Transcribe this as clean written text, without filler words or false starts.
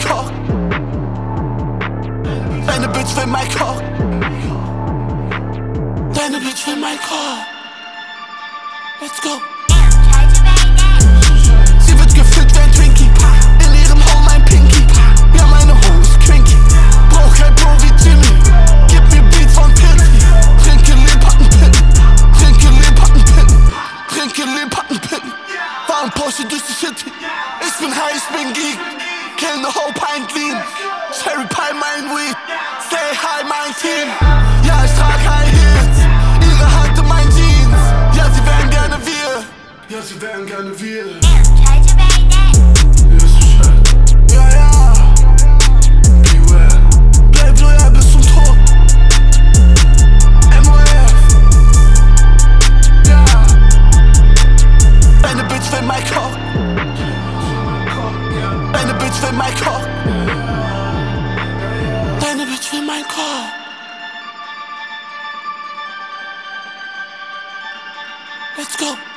Koch. Deine Bitch will mein Koch. Deine Bitch will mein Koch. Let's go. Sie wird gefüllt wie ein Twinkie. In ihrem Home ein Pinky. Ja, meine Ho ist Quinky. Brauch kein Bro wie Jimmy. Gib mir Beats von Pitney. Trinke Lebhattenpitten. Trinke Lebhattenpitten. Trinke Lebhattenpitten. Fahren Porsche durch die City. Ich bin high, ich bin geek. Kill ne Ho, Pint Lean. Cherry Pie, mein Weed. Stay high, mein Team. Ja, ich trag High Heels. Ihre Hand in mein Jeans. Ja, sie wären gerne wir. Ja, sie wären gerne wir. Ja, ja. Beware. Bleib loyal bis zum Tod. MOF. Ja. Deine Bitch will mein Koch. Deine Bitch will mein Koch. Deine Bitch will mein Koch. Let's go.